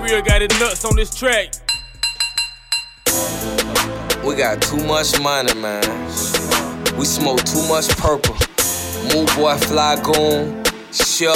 Real got his nuts on this track. We got too much money, man. We smoke too much purple. Move boy, fly goon, sure.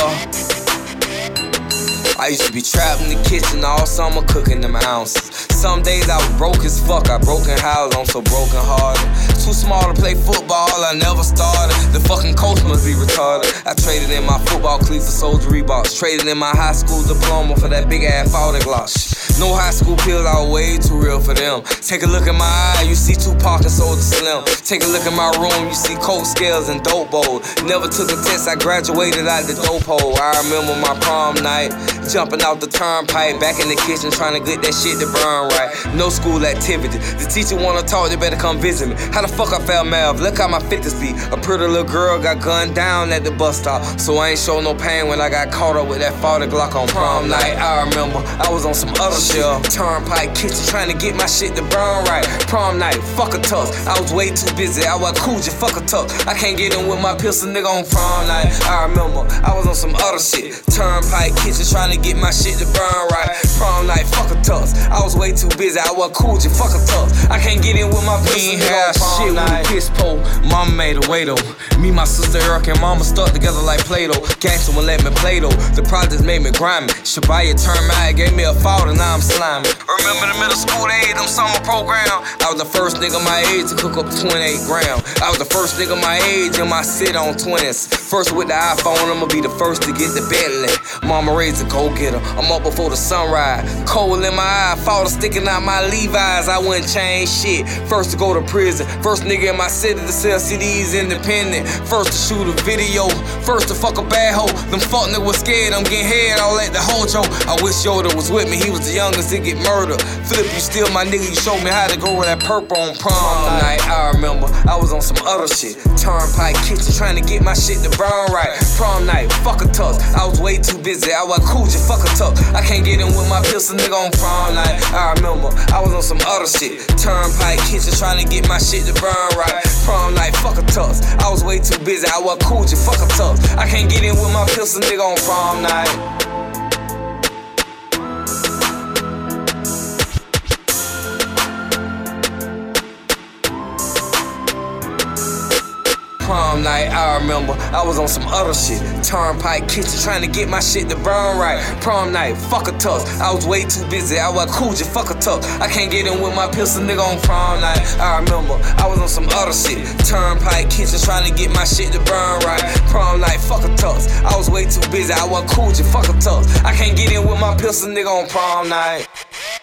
I used to be trapped in the kitchen all summer cooking them ounces. Some days I was broke as fuck, I broken house, I'm so broken hearted. Too small to play football, I never started. The fucking coach must be retarded. I traded in my football cleats for Soldier Reeboks. Traded in my high school diploma for that big ass Falden gloss. No high school pills, I was way too real for them. Take a look in my eye, you see Tupac and Soulja Slim. Take a look in my room, you see coke scales and dope bowls. Never took a test, I graduated out the dope hole. I remember my prom night, jumping out the turnpike, back in the kitchen trying to get that shit to burn right. No school activity. The teacher wanna talk, they better come visit me. How the fuck I failed math? Look how my fitness be. A pretty little girl got gunned down at the bus stop, so I ain't show no pain when I got caught up with that 40 Glock on prom night. I remember I was on some other shit. Turnpike kitchen trying to get my shit to burn right. Prom night, fuck a tux. I was way too busy. I was cool, just fuck a tuck. I can't get in with my pistol nigga on prom night. I remember I was on some other shit. Turnpike kitchen trying to get my shit to burn right. Prom night, fuck a tux. I was way too busy. I was cool, just fuck a tuck. I can't get in with my pistol nigga on prom night. Piss pole, mama made a way though. Me, my sister Erica, and mama stuck together like Play-Doh. Gangsta wouldn't let me play though. The projects made me grimy. Shabaya turned my gave me a fault and now I'm slimy. Remember the middle school days, them summer program? I was the first nigga my age to cook up 28 grams. I was the first nigga my age in my city on 20s. First with the iPhone, I'ma be the first to get the Bentley. Mama raised a go-getter, I'm up before the sunrise. Cold in my eye, fought sticking out my Levi's. I wouldn't change shit. First to go to prison, first nigga in my city to sell CDs independent. First to shoot a video, first to fuck a bad hoe. Them fuck niggas was scared, I'm getting head all at the Hojo. I wish Yoda was with me, he was the youngest to get murdered. Flip, you still my nigga, you showed me how to go with that purple on prom night. I remember I was on some other shit. Turnpike kitchen trying to get my shit to burn right. Prom night, fuck a tux. I was way too busy, I was cool, just fuck a tuck. I can't get in with my pistol nigga on prom night. I remember I was on some other shit. Turnpike kitchen trying to get my shit to burn right. Prom night, fuck a tux. I was way too busy, I was cool, just fuck a tuck. I can't get in with my pistol nigga on prom night. Prom night, I remember I was on some other shit. Turnpike kitchen trying to get my shit to burn right. Prom night, fuck a tux. I was way too busy, I was cool, just fuck a tuck. I can't get in with my pistol nigga on prom night. I remember I was on some other shit. Turnpike kitchen trying to get my shit to burn right. Prom night, fuck a tux. I was way too busy, I was cool, just fuck a tuck. I can't get in with my pistol nigga on prom night.